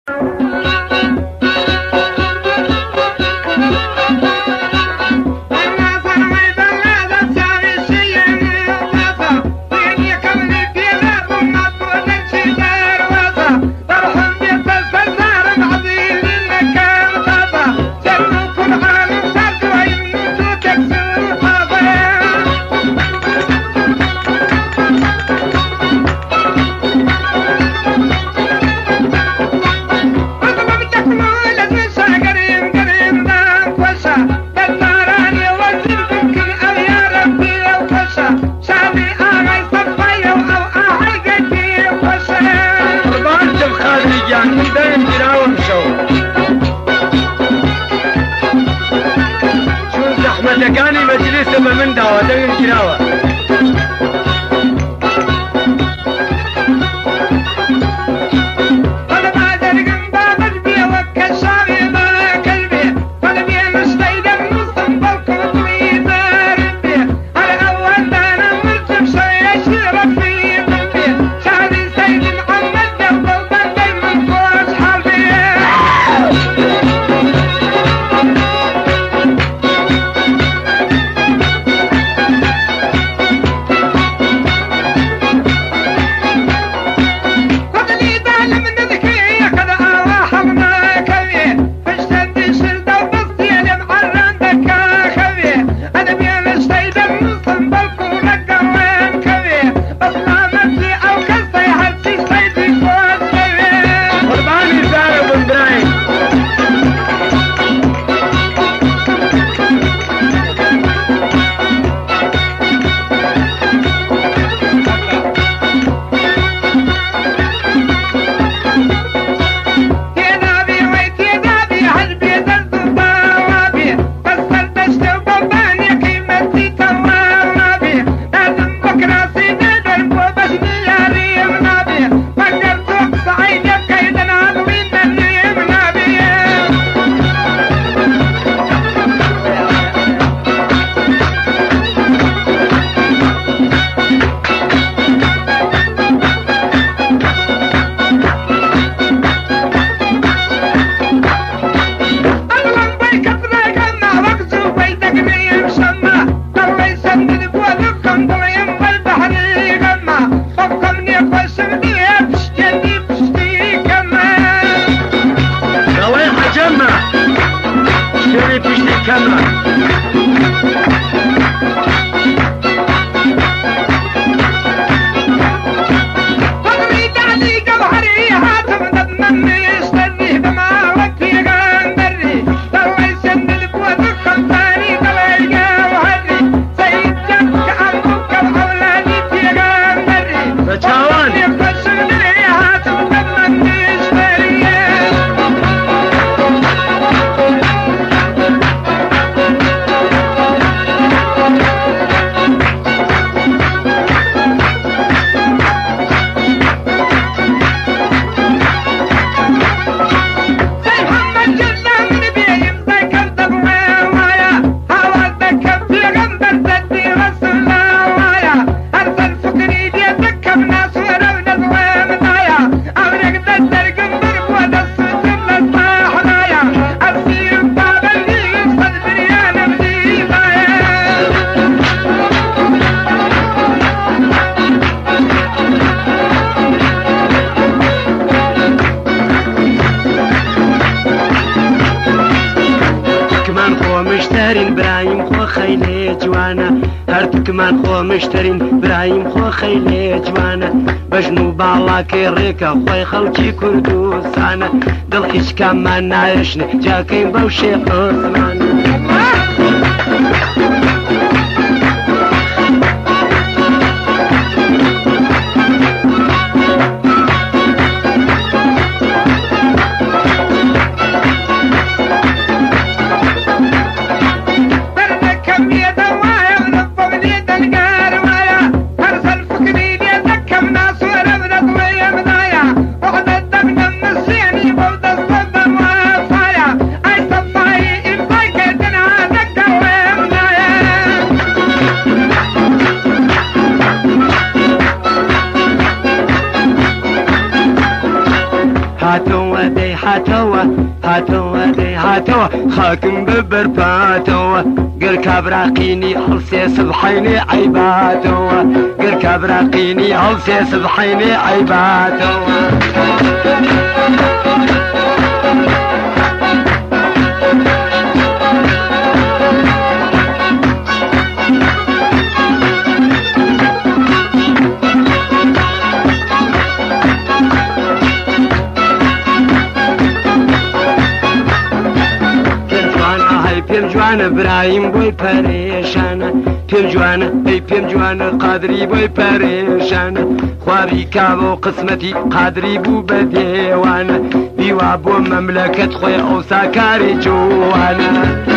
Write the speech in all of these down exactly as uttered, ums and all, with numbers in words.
دقاني مجلس من دعوة دقن كراوة مشترين برايم خو خيلي جوانا هرتك من خو مشترين برايم خو خيلي جوانا بجنو بالاكي ريكا خوي خلقي كردوسانا دل هيش كمان نايشني جاكين بوشي عثمان Like هاتوا هاتوا دي هاتوا خاكم ببرباتوا قر كابراقيني هلسي صبحيني عيباتوا قر كابراقيني هلسي صبحيني عيباتوا پیم جوانه برایم بوی پریشانه پیم جوانه ای پیم جوانه قادری بوی پریشانه خوابی کاو قسمتی قادری بو بدیوانه بیوا بو مملکت خوی او ساکاری جوانه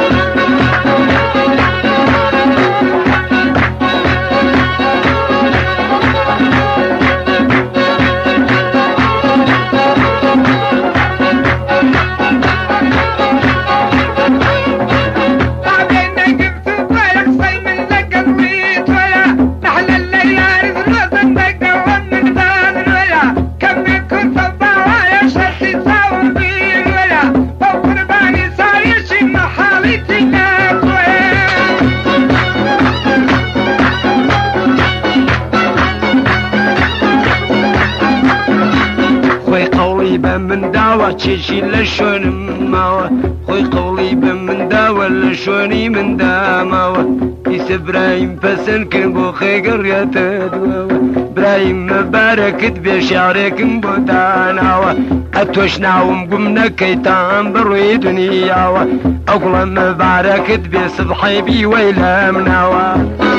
من داوى تشيشي لشون ماوى خوي قولي بمن داوى لشوني من داماوى يس برايم فسن كن بو خيقر يا تدواوى برايم مباركت بشعرك بوتاناوى اتوشناوم قمنا كيتان بروي دنياوى اقول مباركت بصبحي بي ويلامناوى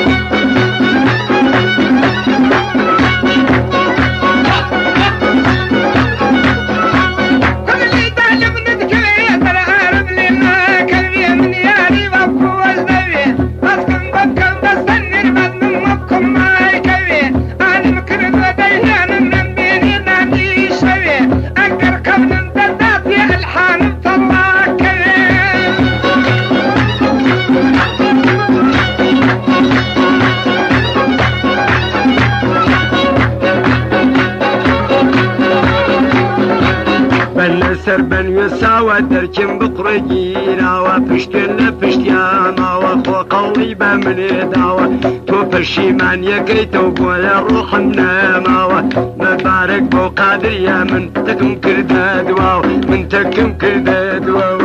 سربن يساوى دركم بقرجينا وفشتنا فشتيانا وخو قولي بمن داوى تو فشيمان يكيتو بولا روح الناماوى مبارك بو قادر يا من تكم كرداد واو من تكم كرداد واو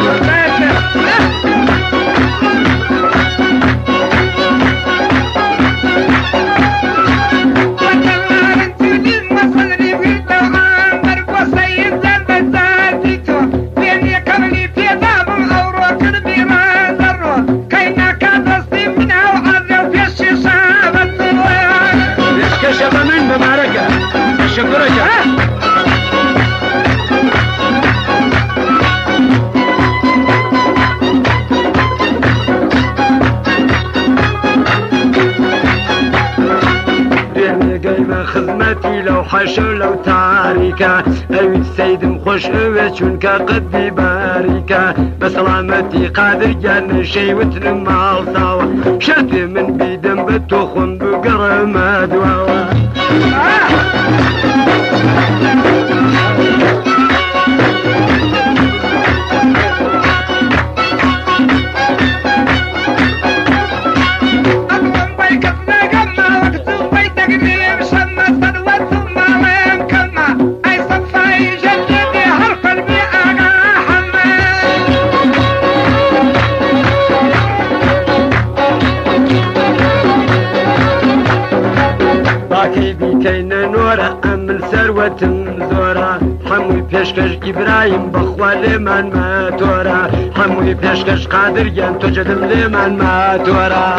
خدمتي لو حشو لو تاريكا أيد سيد مخش وشونك قد بباريكا بسلامتي قادر جان شي وتن مالصاوة شرت من بيدم بتوخن بقرما دواوة كينا نورا أمن ثروة زورا حموي بيشكش إبراهيم بخوا لمن ما تورا حموي بيشكش قادر ين تجدم لمن ما تورا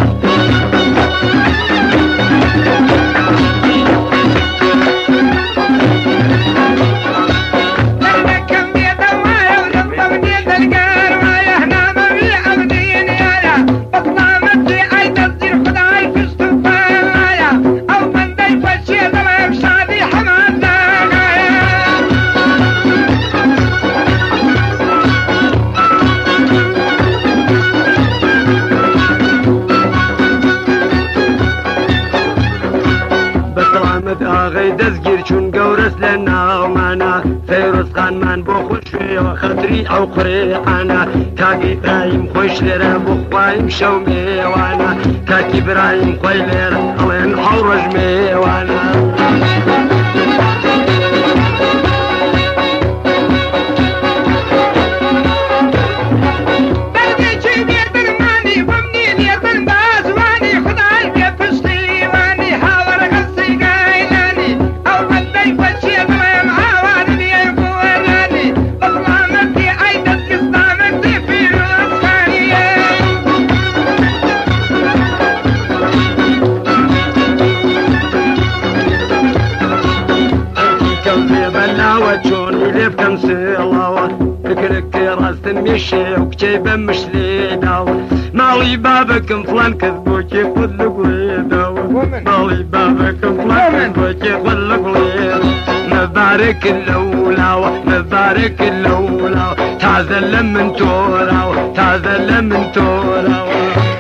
شوية خطري أو قريعانا كاكي إبراهيم خوش ليرة بخوايم شومي وانا كاكي إبراهيم خوي ليرة ألين حورج ميوانا كم سلاوة فكرك راس تمشي وكتيبة مش ليداوة مالي بابك فلان كذبوك يخذ لك ويداوة مالي بابك فلان كذبوك يخذ لك ويداوة مبارك اللولاوة مبارك اللولاوة تعزل من توراوة تعزل من توراوة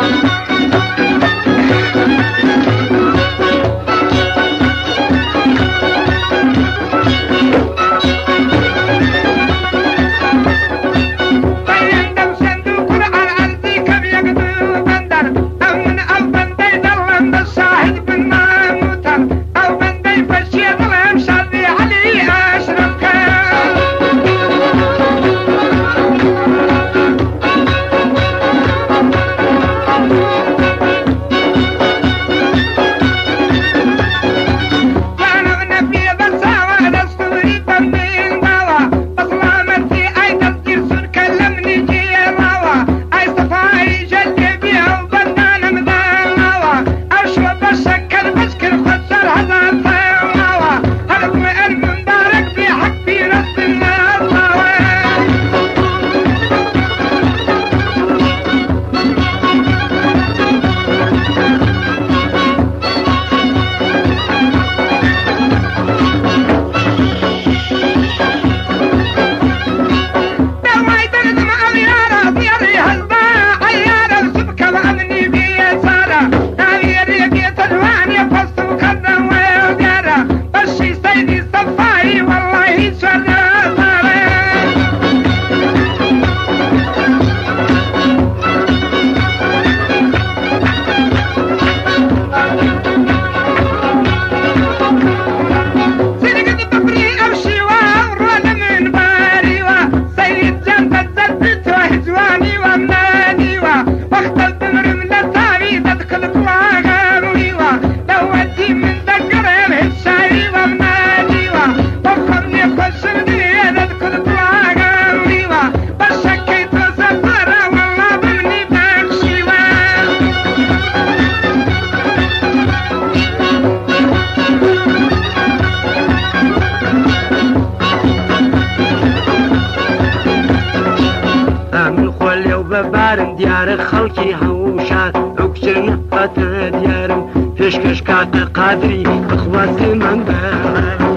ببارم ديار خلقي هوشان أكسرنا قطع ديارم فشكش كات قادري أخواتي من بارم